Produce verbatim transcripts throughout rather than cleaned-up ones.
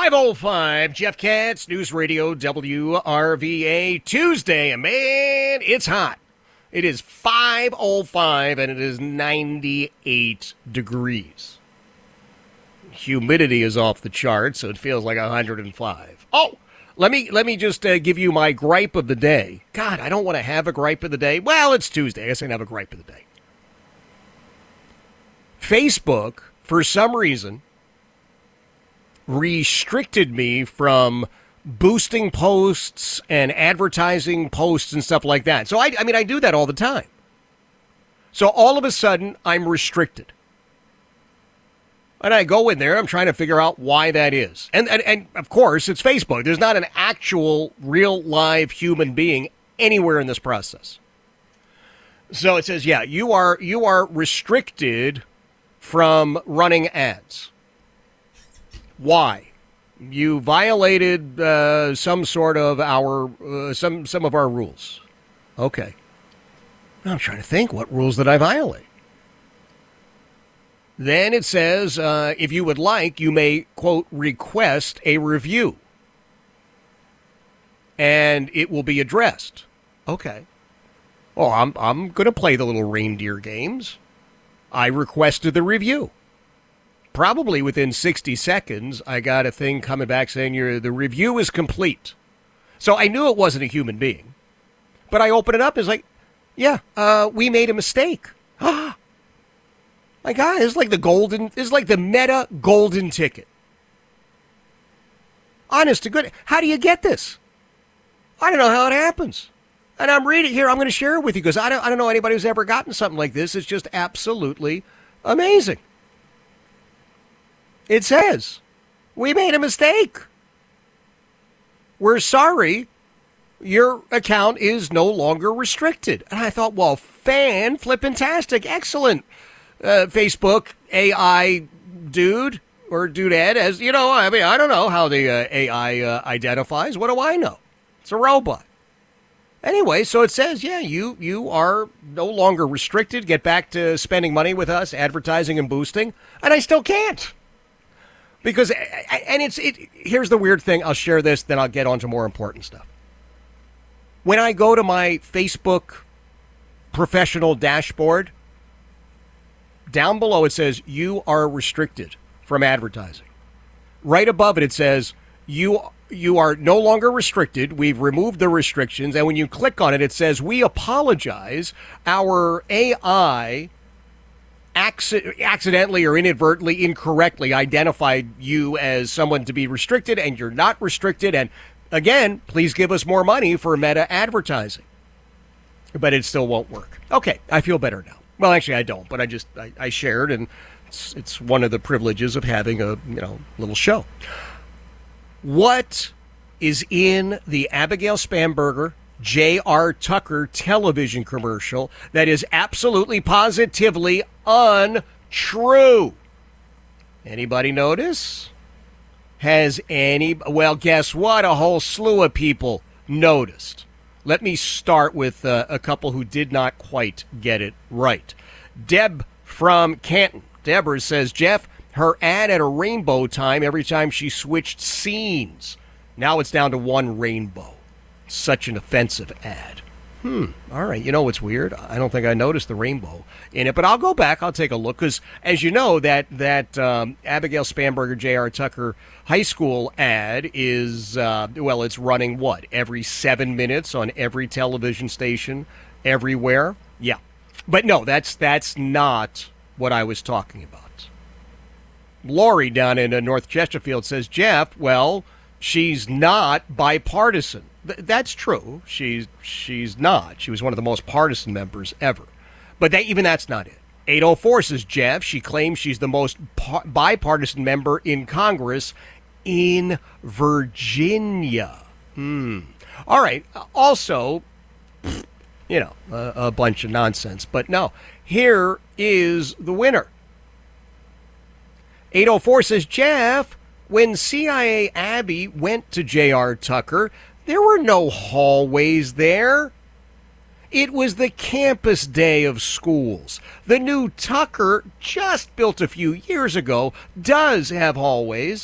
five oh five, Jeff Katz, News Radio W R V A, Tuesday, and man, it's hot. It is five oh five, and it is ninety-eight degrees. Humidity is off the charts, so it feels like one hundred five. Oh, let me let me just uh, give you my gripe of the day. God, I don't want to have a gripe of the day. Well, it's Tuesday. I guess I can have a gripe of the day. Facebook, for some reason, restricted me from boosting posts and advertising posts and stuff like that. So, I, I mean, I do that all the time. So, all of a sudden, I'm restricted. And I go in there, I'm trying to figure out why that is. And, and, and of course, it's Facebook. There's not an actual, real, live human being anywhere in this process. So, it says, yeah, you are you are restricted from running ads. Why? You violated uh, some sort of our uh, some some of our rules. Okay. I'm trying to think, what rules did I violate? Then it says, uh, if you would like, you may, quote, request a review. And it will be addressed. Okay. Well, I'm I'm going to play the little reindeer games. I requested the review. Probably within sixty seconds, I got a thing coming back saying your the review is complete. So I knew it wasn't a human being. But I open it up, it's like, yeah, uh, we made a mistake. My God, it's like the golden, it's like the meta golden ticket. Honest to goodness, how do you get this? I don't know how it happens. And I'm reading here, I'm going to share it with you because I don't, I don't know anybody who's ever gotten something like this. It's just absolutely amazing. It says, we made a mistake. We're sorry. Your account is no longer restricted. And I thought, well, fan flippin-tastic. Excellent. Uh, Facebook A I dude or dudette, as you know, I mean, I don't know how the uh, A I uh, identifies. What do I know? It's a robot. Anyway, so it says, yeah, you you are no longer restricted. Get back to spending money with us, advertising and boosting. And I still can't. Because, and it's, it. Here's the weird thing. I'll share this, then I'll get on to more important stuff. When I go to my Facebook professional dashboard, down below it says, you are restricted from advertising. Right above it, it says, you you are no longer restricted. We've removed the restrictions. And when you click on it, it says, we apologize. Our A I acc- accidentally or inadvertently, incorrectly identified you as someone to be restricted, and you're not restricted. And again, please give us more money for meta advertising. But it still won't work. Okay, I feel better now. Well, actually, I don't, but I just, I, I shared, and it's, it's one of the privileges of having a, you know, little show. What is in the Abigail Spanberger, J R. Tucker television commercial that is absolutely positively untrue? Anybody notice? Has any, well, guess what? A whole slew of people noticed. Let me start with uh, a couple who did not quite get it right. Deb from Canton. Deborah says, Jeff, her ad at a rainbow time every time she switched scenes. Now it's down to one rainbow. Such an offensive ad. Hmm. All right. You know what's weird? I don't think I noticed the rainbow in it, but I'll go back. I'll take a look because, as you know, that that um, Abigail Spanberger, J R. Tucker High School ad is, uh, well, it's running what? Every seven minutes on every television station everywhere? Yeah. But no, that's that's not what I was talking about. Lori down in uh, North Chesterfield says, Jeff, well, she's not bipartisan. Th- that's true. She's she's not. She was one of the most partisan members ever. But that, even that's not it. eight oh four says, Jeff, she claims she's the most par- bipartisan member in Congress in Virginia. Hmm. All right. Also, you know, a, a bunch of nonsense. But no, here is the winner. eight oh four says, Jeff, when C I A Abby went to J R. Tucker, there were no hallways there. It was the campus day of schools. The new Tucker, just built a few years ago, does have hallways.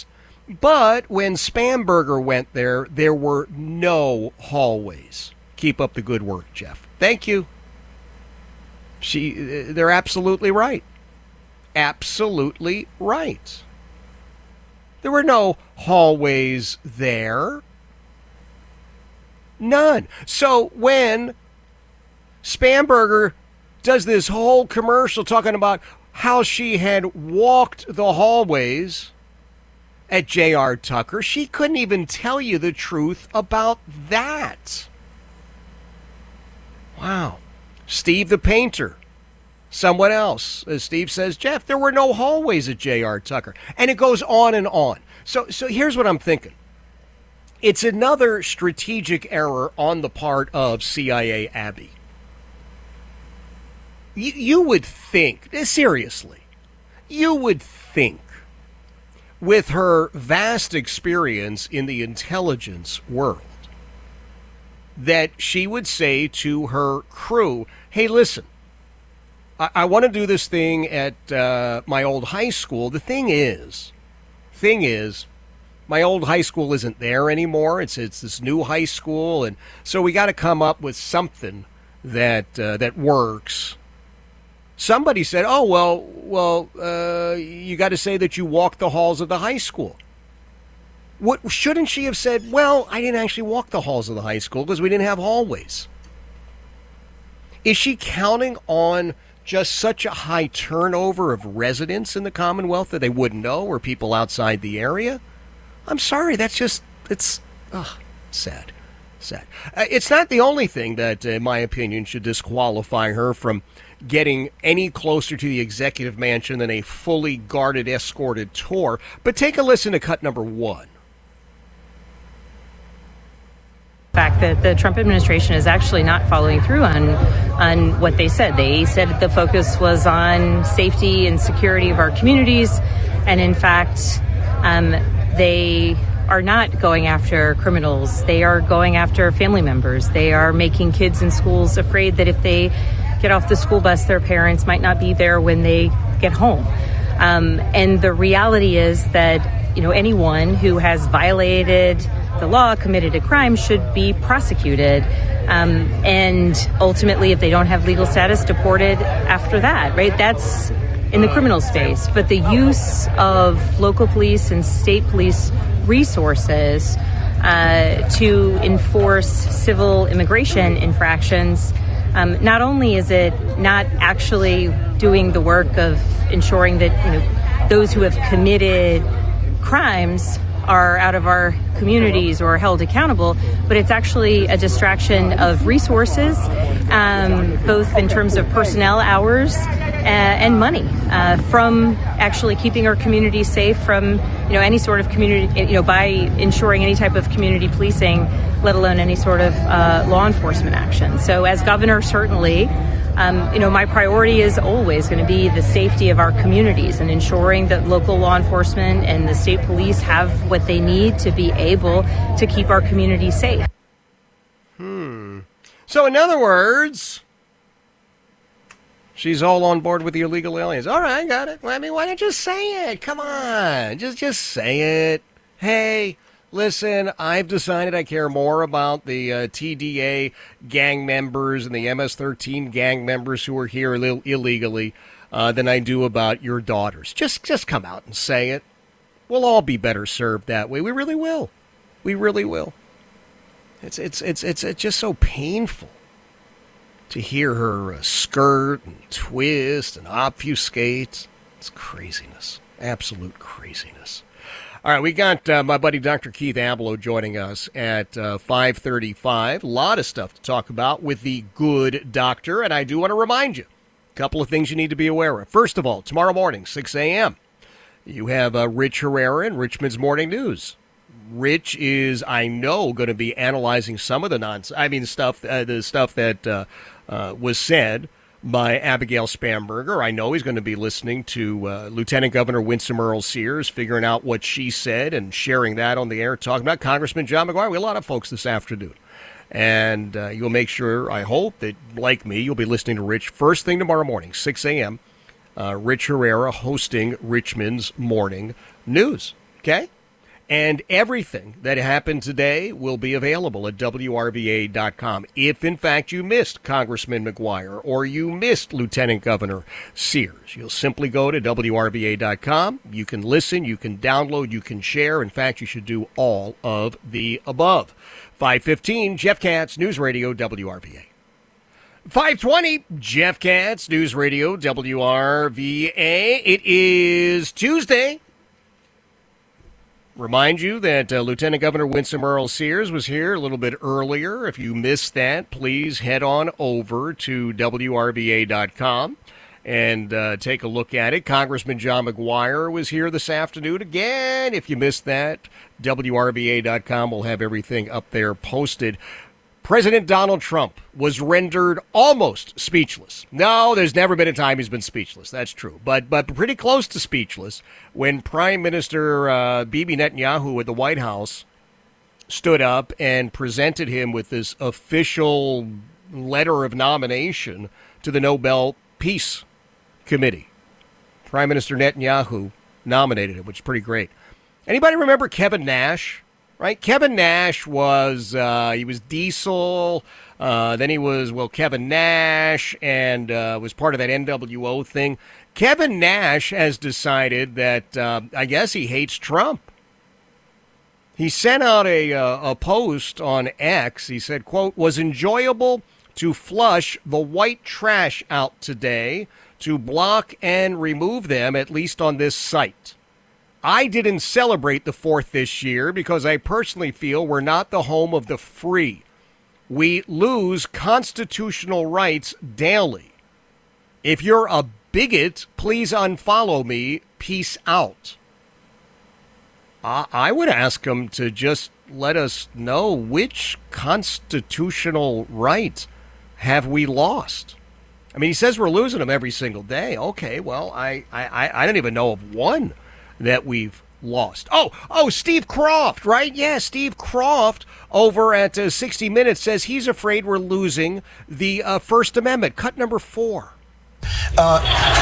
But when Spamberger went there, there were no hallways. Keep up the good work, Jeff. Thank you. She, they're absolutely right. Absolutely right. There were no hallways there. None. So when Spamberger does this whole commercial talking about how she had walked the hallways at J R. Tucker, she couldn't even tell you the truth about that. Wow. Steve the painter. Someone else. As Steve says, Jeff, there were no hallways at J R. Tucker. And it goes on and on. So, so here's what I'm thinking. It's another strategic error on the part of C I A Abby. You, you would think, seriously, you would think with her vast experience in the intelligence world that she would say to her crew, hey, listen, I, I want to do this thing at uh, my old high school. The thing is, thing is, my old high school isn't there anymore. It's it's this new high school, and so we got to come up with something that uh, that works. Somebody said, "Oh well, well, uh, you got to say that you walked the halls of the high school." What shouldn't she have said? Well, I didn't actually walk the halls of the high school because we didn't have hallways. Is she counting on just such a high turnover of residents in the Commonwealth that they wouldn't know, or people outside the area? I'm sorry, that's just, it's oh, sad, sad. Uh, it's not the only thing that, in my opinion, should disqualify her from getting any closer to the executive mansion than a fully guarded, escorted tour. But take a listen to cut number one. Fact that the Trump administration is actually not following through on on what they said. They said the focus was on safety and security of our communities, and in fact, um, they are not going after criminals. They are going after family members. They are making kids in schools afraid that if they get off the school bus, their parents might not be there when they get home. Um, and the reality is that, you know, anyone who has violated the law, committed a crime, should be prosecuted. Um, and ultimately, if they don't have legal status, deported after that, right? That's in the criminal space. But the use of local police and state police resources uh, to enforce civil immigration infractions, um, not only is it not actually doing the work of ensuring that, you know, those who have committed crimes are out of our communities or held accountable, but it's actually a distraction of resources, um, both in terms of personnel hours uh, and money uh, from actually keeping our community safe from, you know, any sort of community, you know, by ensuring any type of community policing, let alone any sort of uh, law enforcement action. So as governor, certainly, Um, you know, my priority is always going to be the safety of our communities and ensuring that local law enforcement and the state police have what they need to be able to keep our communities safe. Hmm. So in other words, she's all on board with the illegal aliens. All right, I got it. Well, I mean, why don't you say it? Come on. Just, just say it. Hey, listen, I've decided I care more about the uh, T D A gang members and the M S thirteen gang members who are here Ill- illegally uh, than I do about your daughters. Just just come out and say it. We'll all be better served that way. We really will. We really will. It's it's it's it's, it's just so painful to hear her uh, skirt and twist and obfuscate. It's craziness. Absolute craziness. All right, we got uh, my buddy Doctor Keith Ablow joining us at uh, five thirty-five. A lot of stuff to talk about with the good doctor, and I do want to remind you a couple of things you need to be aware of. First of all, tomorrow morning, six a.m., you have uh, Rich Herrera in Richmond's Morning News. Rich is, I know, going to be analyzing some of the nonsense, I mean, stuff, uh, the stuff that uh, uh, was said by Abigail Spamberger. I know he's going to be listening to uh, Lieutenant Governor Winsome Earl Sears, figuring out what she said and sharing that on the air, talking about Congressman John McGuire. We have a lot of folks this afternoon. And uh, you'll make sure, I hope, that, like me, you'll be listening to Rich first thing tomorrow morning, six a.m., uh, Rich Herrera hosting Richmond's Morning News. Okay? And everything that happened today will be available at W R V A dot com. If, in fact, you missed Congressman McGuire or you missed Lieutenant Governor Sears, you'll simply go to W R V A dot com. You can listen, you can download, you can share. In fact, you should do all of the above. five fifteen, Jeff Katz, News Radio, W R V A. five twenty, Jeff Katz, News Radio, W R V A. It is Tuesday. Remind you that uh, Lieutenant Governor Winsome Earl Sears was here a little bit earlier. If you missed that, please head on over to W R V A dot com and uh, take a look at it. Congressman John McGuire was here this afternoon again. If you missed that, W R V A dot com will have everything up there posted. President Donald Trump was rendered almost speechless. No, there's never been a time he's been speechless. That's true. But but pretty close to speechless when Prime Minister uh, Bibi Netanyahu at the White House stood up and presented him with this official letter of nomination to the Nobel Peace Committee. Prime Minister Netanyahu nominated him, which is pretty great. Anybody remember Kevin Nash? Right, Kevin Nash was, uh, he was Diesel, uh, then he was, well, Kevin Nash, and uh, was part of that N W O thing. Kevin Nash has decided that, uh, I guess he hates Trump. He sent out a, uh, a post on X. He said, quote, was enjoyable to flush the white trash out today, to block and remove them, at least on this site. I didn't celebrate the fourth this year because I personally feel we're not the home of the free. We lose constitutional rights daily. If you're a bigot, please unfollow me. Peace out. I, I would ask him to just let us know which constitutional right have we lost. I mean, he says we're losing them every single day. Okay, well, I, I, I don't even know of one that we've lost. Oh, oh, Steve Croft, right? Yeah, Steve Croft over at uh, sixty minutes says he's afraid we're losing the uh, First Amendment. Cut number four. Uh,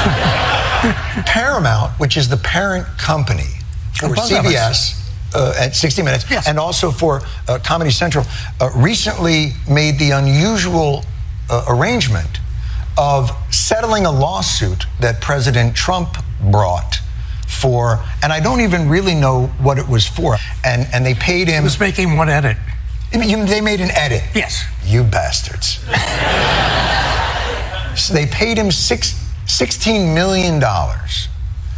Paramount, which is the parent company for C B S uh, at sixty minutes, yes, and also for uh, Comedy Central, uh, recently made the unusual uh, arrangement of settling a lawsuit that President Trump brought for, and I don't even really know what it was for. And and they paid him. He was making one edit. They made an edit. Yes. You bastards. So they paid him six, sixteen million dollars.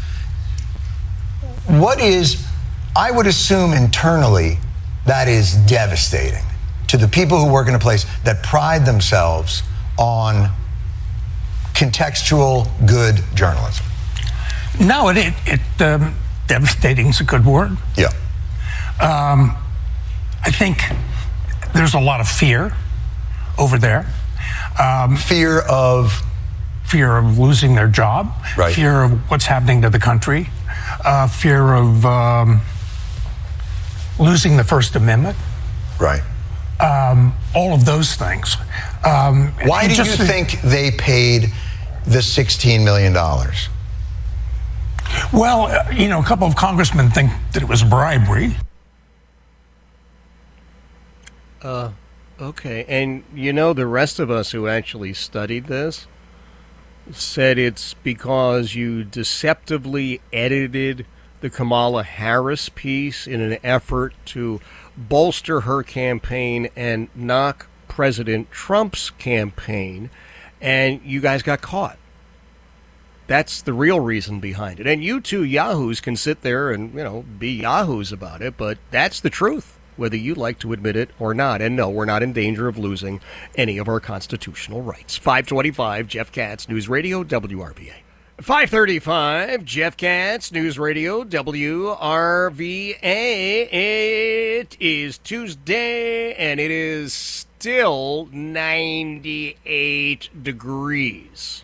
What is, I would assume internally, that is devastating to the people who work in a place that pride themselves on contextual, good journalism. No, it, it, it um, devastating is a good word. Yeah. Um, I think there's a lot of fear over there. Um, fear of? Fear of losing their job. Right. Fear of what's happening to the country. Uh, fear of um, losing the First Amendment. Right. Um, all of those things. Um, Why do you think they paid the sixteen million dollars? Well, uh, you know, a couple of congressmen think that it was bribery. Uh, okay. And, you know, the rest of us who actually studied this said it's because you deceptively edited the Kamala Harris piece in an effort to bolster her campaign and knock President Trump's campaign, and you guys got caught. That's the real reason behind it. And you two yahoos can sit there and, you know, be yahoos about it, but that's the truth, whether you like to admit it or not. And no, we're not in danger of losing any of our constitutional rights. five twenty-five, Jeff Katz, News Radio, W R V A. five thirty-five, Jeff Katz, News Radio, W R V A. It is Tuesday, and it is still ninety-eight degrees.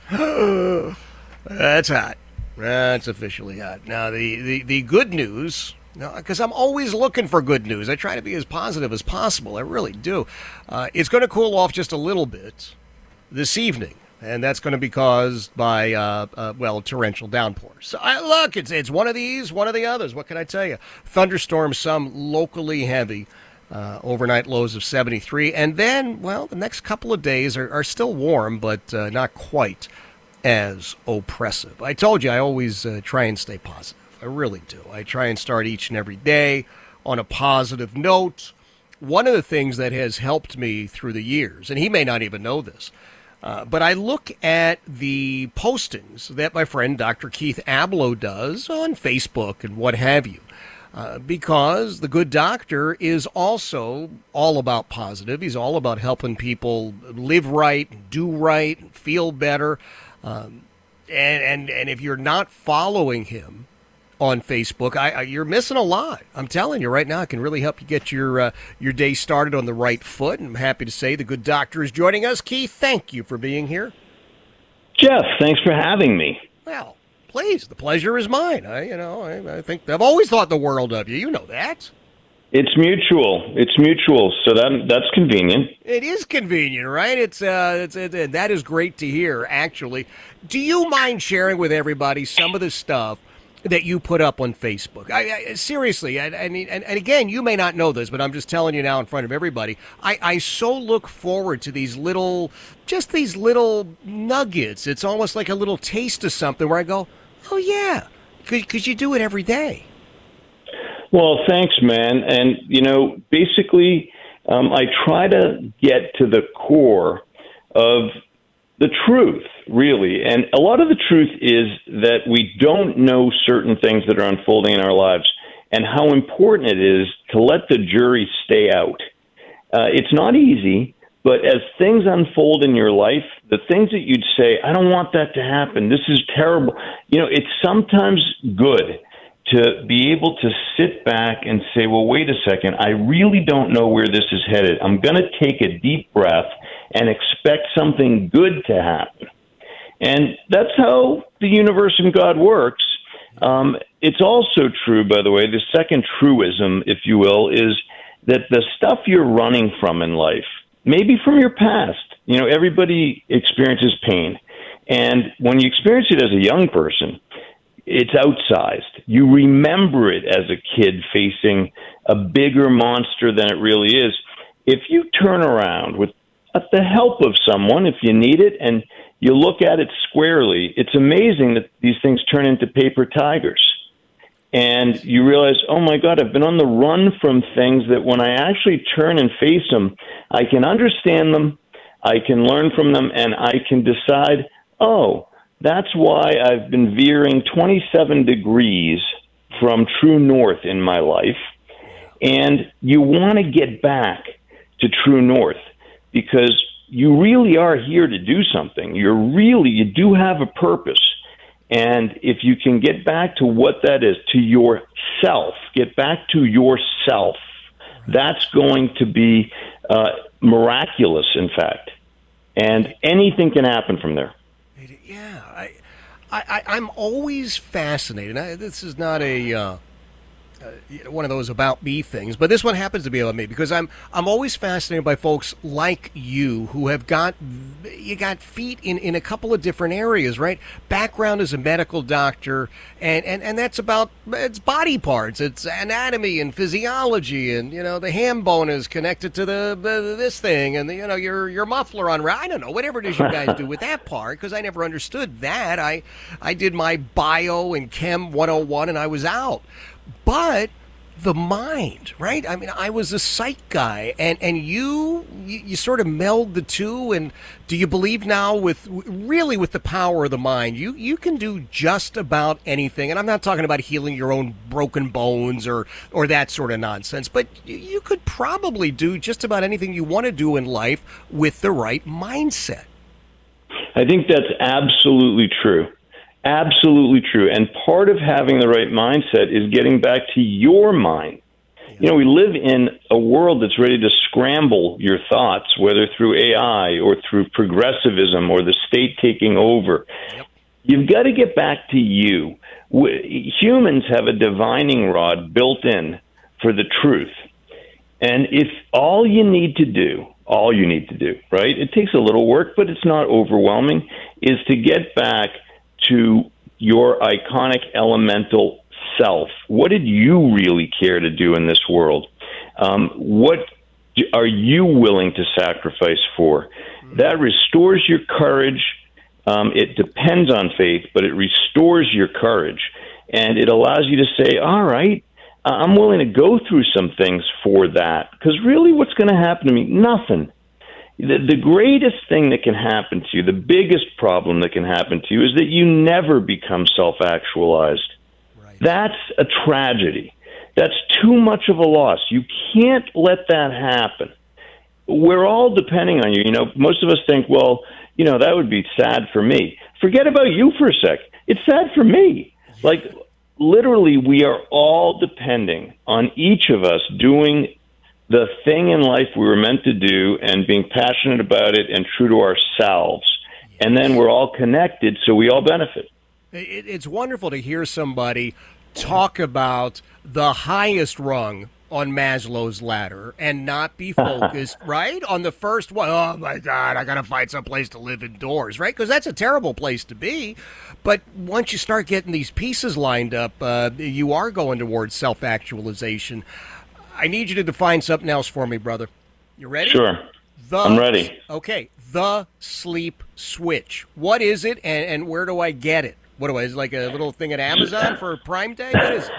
That's hot. That's officially hot. Now, the, the, the good news, because I'm always looking for good news. I try to be as positive as possible. I really do. Uh, it's going to cool off just a little bit this evening. and that's going to be caused by, uh, uh, well, torrential downpours. So, I, look, it's it's one of these, one of the others. What can I tell you? Thunderstorms, some locally heavy, uh, overnight lows of seventy-three. And then, well, the next couple of days are, are still warm, but uh, not quite as oppressive. I told you I always uh, try and stay positive. I really do. I try and start each and every day on a positive note. One of the things that has helped me through the years, and he may not even know this, uh, but I look at the postings that my friend Doctor Keith Abloh does on Facebook and what have you, uh, because the good doctor is also all about positive. He's all about helping people live right, do right, feel better. Um, and, and, and if you're not following him on Facebook, I, I, you're missing a lot. I'm telling you right now, it can really help you get your uh, your day started on the right foot. And I'm happy to say the good doctor is joining us. Keith, thank you for being here. Jeff, thanks for having me. Well, please, the pleasure is mine. I, you know, I, I think I've always thought the world of you. You know that. It's mutual. It's mutual, so that that's convenient. It is convenient, right? It's uh, it's it, that is great to hear. Actually, do you mind sharing with everybody some of the stuff that you put up on Facebook? I, I seriously, I, I mean, and, and again, you may not know this, but I'm just telling you now in front of everybody. I, I so look forward to these little, just these little nuggets. It's almost like a little taste of something where I go, oh yeah, because you do it every day. Well, thanks, man. And you know, basically, um, I try to get to the core of the truth, really. And a lot of the truth is that we don't know certain things that are unfolding in our lives and how important it is to let the jury stay out. Uh, it's not easy, but as things unfold in your life, the things that you'd say, I don't want that to happen, this is terrible, you know, it's sometimes good to be able to sit back and say, well, wait a second, I really don't know where this is headed. I'm going to take a deep breath and expect something good to happen. And that's how the universe and God works. Um, it's also true, by the way, the second truism, if you will, is that the stuff you're running from in life, maybe from your past, you know, everybody experiences pain. And when you experience it as a young person, it's outsized. You remember it as a kid facing a bigger monster than it really is. If you turn around with the help of someone, if you need it, and you look at it squarely, it's amazing that these things turn into paper tigers. And you realize, oh my God, I've been on the run from things that when I actually turn and face them, I can understand them, I can learn from them, and I can decide, oh, that's why I've been veering twenty-seven degrees from true north in my life. And you want to get back to true north because you really are here to do something. You're really, you do have a purpose. And if you can get back to what that is, to yourself, get back to yourself, that's going to be uh, miraculous, in fact. And anything can happen from there. Yeah, I, I, I'm always fascinated. I, this is not a uh, uh, one of those about me things, but this one happens to be about me because I'm I'm always fascinated by folks like you who have got you got feet in, in a couple of different areas, right? Background as a medical doctor, and, and, and that's about it's body parts, it's anatomy and physiology, and you know the ham bone is connected to the, the this thing, and the, you know your your muffler on. I don't know whatever it is you guys do with that part because I never understood that. I I did my bio and chem one oh one and I was out. But the mind, right? I mean, I was a psych guy, and, and you, you you sort of meld the two. And do you believe now with really with the power of the mind, you, you can do just about anything? And I'm not talking about healing your own broken bones or, or that sort of nonsense, but you could probably do just about anything you want to do in life with the right mindset. I think that's absolutely true. Absolutely true. And part of having the right mindset is getting back to your mind. You know, we live in a world that's ready to scramble your thoughts, whether through A I or through progressivism or the state taking over. Yep. You've got to get back to you. We, humans have a divining rod built in for the truth. And if all you need to do, all you need to do, right? It takes a little work, but it's not overwhelming, is to get back to your iconic elemental self. What did you really care to do in this world? Um, what are you willing to sacrifice for? That restores your courage. Um, it depends on faith, but it restores your courage. And it allows you to say, all right, I'm willing to go through some things for that. Because really what's going to happen to me? Nothing. The, the greatest thing that can happen to you, the biggest problem that can happen to you, is that you never become self-actualized. Right. That's a tragedy. That's too much of a loss. You can't let that happen. We're all depending on you. You know, most of us think, well, you know, that would be sad for me. Forget about you for a sec. It's sad for me. Like, literally, we are all depending on each of us doing the thing in life we were meant to do and being passionate about it and true to ourselves. And then we're all connected, so we all benefit. It's wonderful to hear somebody talk about the highest rung on Maslow's ladder and not be focused, right, on the first one. Oh, my God, I got to find some place to live indoors, right? Because that's a terrible place to be. But once you start getting these pieces lined up, uh, you are going towards self-actualization. I need you to define something else for me, brother. You ready? Sure. The, I'm ready. Okay. The sleep switch. What is it, and, and where do I get it? What do I, is it like a little thing at Amazon for Prime Day? What is it?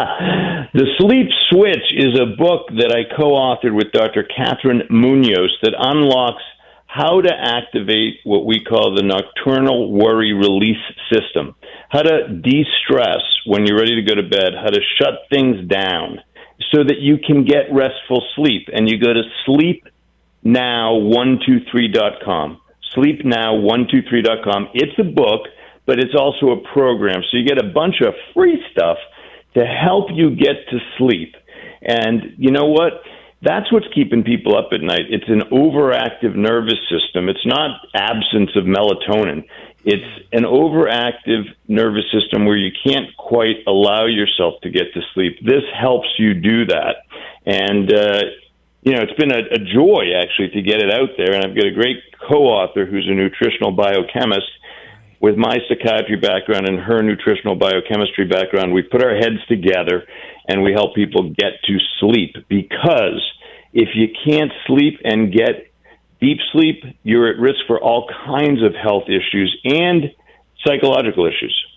The Sleep Switch is a book that I co-authored with Doctor Catherine Munoz that unlocks how to activate what we call the nocturnal worry release system, how to de-stress when you're ready to go to bed, how to shut things down so that you can get restful sleep. And you go to sleep now one two three dot com. sleep now one two three dot com. It's a book, but it's also a program. So you get a bunch of free stuff to help you get to sleep. And you know what? That's what's keeping people up at night. It's an overactive nervous system. It's not absence of melatonin. It's an overactive nervous system where you can't quite allow yourself to get to sleep. This helps you do that. And, uh, you know, it's been a, a joy, actually, to get it out there. And I've got a great co-author who's a nutritional biochemist. With my psychiatry background and her nutritional biochemistry background, we put our heads together and we help people get to sleep. Because if you can't sleep and get deep sleep, you're at risk for all kinds of health issues and psychological issues.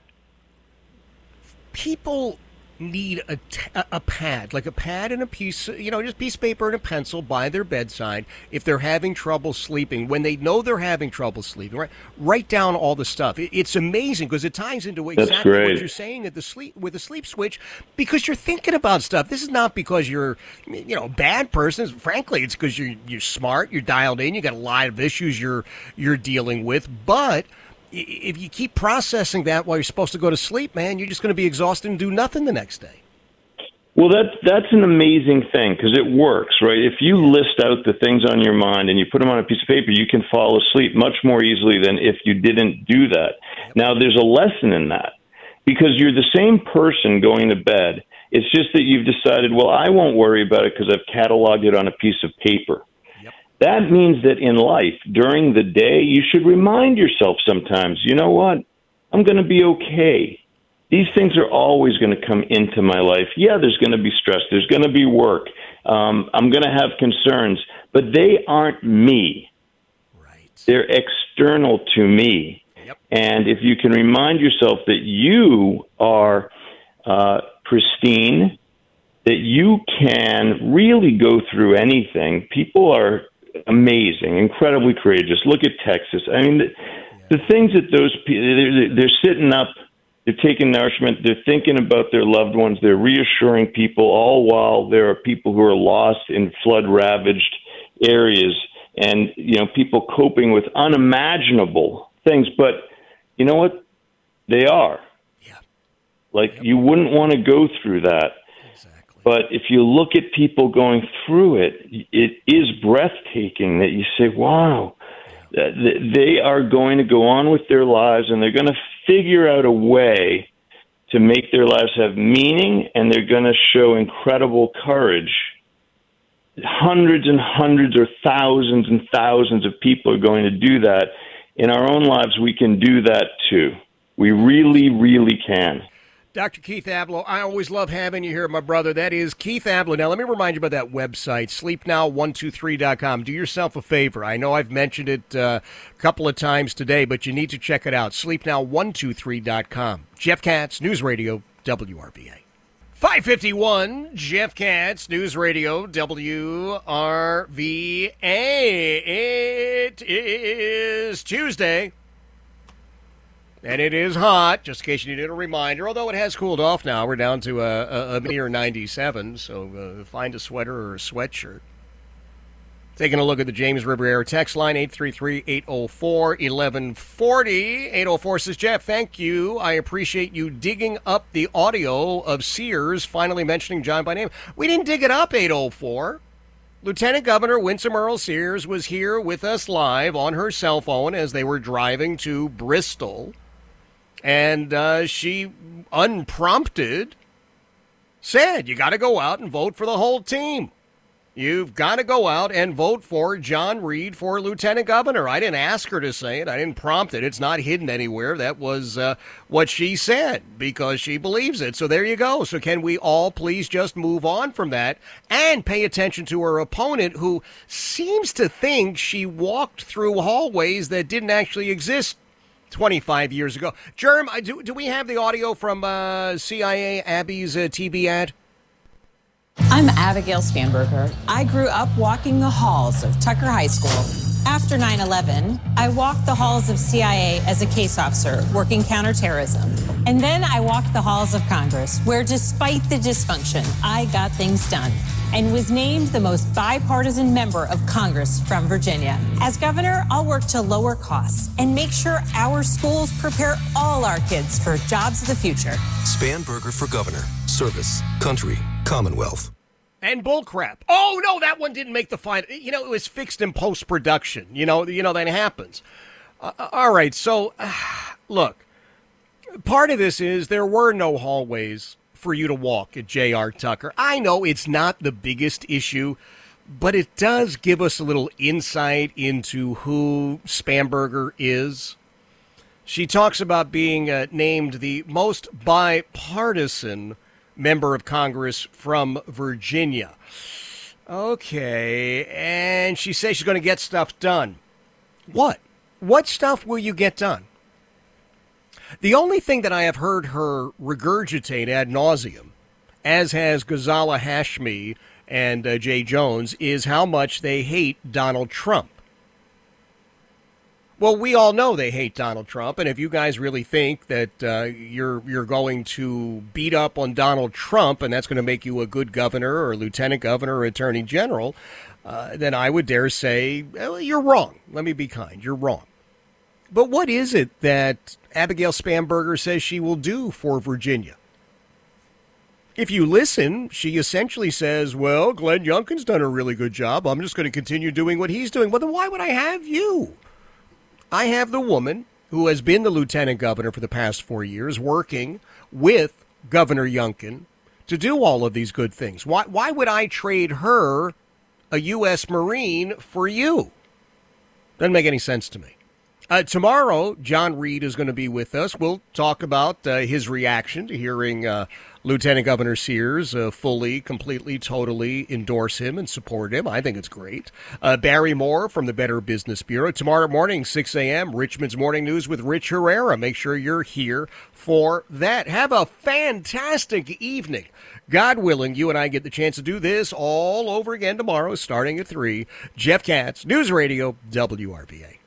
People need a, t- a pad, like a pad and a piece, you know, just a piece of paper and a pencil by their bedside if they're having trouble sleeping. When they know they're having trouble sleeping, right, write down all the stuff. It, it's amazing because it ties into exactly what you're saying at the sleep with the sleep switch, because you're thinking about stuff. This is not because you're, you know, a bad person. Frankly, it's because you're you're smart, you're dialed in, you got a lot of issues you're you're dealing with, but if you keep processing that while you're supposed to go to sleep, man, you're just going to be exhausted and do nothing the next day. Well, that's, that's an amazing thing because it works, right? If you list out the things on your mind and you put them on a piece of paper, you can fall asleep much more easily than if you didn't do that. Yep. Now, there's a lesson in that because you're the same person going to bed. It's just that you've decided, well, I won't worry about it because I've cataloged it on a piece of paper. That means that in life, during the day, you should remind yourself sometimes, you know what, I'm going to be okay. These things are always going to come into my life. Yeah, there's going to be stress. There's going to be work. Um, I'm going to have concerns, but they aren't me. Right. They're external to me. Yep. And if you can remind yourself that you are uh, pristine, that you can really go through anything. People are amazing, incredibly courageous. Look at Texas. I mean, the, the things that those people, they're, they're sitting up, they're taking nourishment, they're thinking about their loved ones, they're reassuring people, all while there are people who are lost in flood-ravaged areas and, you know, people coping with unimaginable things. But you know what? They are. Yeah. Like, yep. You wouldn't want to go through that. But if you look at people going through it, it is breathtaking that you say, wow, they are going to go on with their lives and they're going to figure out a way to make their lives have meaning, and they're going to show incredible courage hundreds and hundreds or thousands and thousands of people are going to do that. In our own lives, we can do that too. We really, really can. Doctor Keith Ablow, I always love having you here, my brother. That is Keith Ablow. Now, let me remind you about that website, sleep now one two three dot com. Do yourself a favor. I know I've mentioned it uh, a couple of times today, but you need to check it out, sleep now one two three dot com. Jeff Katz, News Radio, W R V A. five fifty-one, Jeff Katz, News Radio, W R V A. It is Tuesday. And it is hot, just in case you needed a reminder, although it has cooled off now. We're down to a, a, a near ninety-seven, so uh, find a sweater or a sweatshirt. Taking a look at the James River Air text line, eight three three, eight oh four, eleven forty. eight oh four says, Jeff, thank you. I appreciate you digging up the audio of Sears finally mentioning John by name. We didn't dig it up, eight oh four. Lieutenant Governor Winsome Earl Sears was here with us live on her cell phone as they were driving to Bristol. And uh, she, unprompted, said, you got to go out and vote for the whole team. You've got to go out and vote for John Reed for lieutenant governor. I didn't ask her to say it. I didn't prompt it. It's not hidden anywhere. That was uh, what she said because she believes it. So there you go. So can we all please just move on from that and pay attention to her opponent who seems to think she walked through hallways that didn't actually exist twenty-five years ago. Germ, do, do we have the audio from uh, C I A Abby's uh, T V ad? I'm Abigail Spanberger. I grew up walking the halls of Tucker High School. After nine eleven, I walked the halls of C I A as a case officer working counterterrorism. And then I walked the halls of Congress, where despite the dysfunction, I got things done and was named the most bipartisan member of Congress from Virginia. As governor, I'll work to lower costs and make sure our schools prepare all our kids for jobs of the future. Spanberger for governor. Service. Country. Commonwealth. And bullcrap. Oh, no, that one didn't make the final. You know, it was fixed in post-production. You know, you know that happens. Uh, all right, so, uh, look, part of this is there were no hallways for you to walk at J R. Tucker. I know it's not the biggest issue, but it does give us a little insight into who Spanberger is. She talks about being uh, named the most bipartisan member of Congress from Virginia. Okay, and she says she's going to get stuff done. What? What stuff will you get done? The only thing that I have heard her regurgitate ad nauseum, as has Ghazala Hashmi and uh, Jay Jones, is how much they hate Donald Trump. Well, we all know they hate Donald Trump, and if you guys really think that uh, you're you're going to beat up on Donald Trump and that's going to make you a good governor or lieutenant governor or attorney general, uh, then I would dare say, well, you're wrong. Let me be kind. You're wrong. But what is it that Abigail Spanberger says she will do for Virginia? If you listen, she essentially says, well, Glenn Youngkin's done a really good job. I'm just going to continue doing what he's doing. Well, then why would I have you? I have the woman who has been the lieutenant governor for the past four years working with Governor Youngkin to do all of these good things. Why, why would I trade her, a U S Marine, for you? Doesn't make any sense to me. Uh, tomorrow, John Reed is going to be with us. We'll talk about uh, his reaction to hearing uh, Lieutenant Governor Sears uh, fully, completely, totally endorse him and support him. I think it's great. Uh, Barry Moore from the Better Business Bureau. Tomorrow morning, six a.m., Richmond's Morning News with Rich Herrera. Make sure you're here for that. Have a fantastic evening. God willing, you and I get the chance to do this all over again tomorrow, starting at three. Jeff Katz, News Radio, W R V A.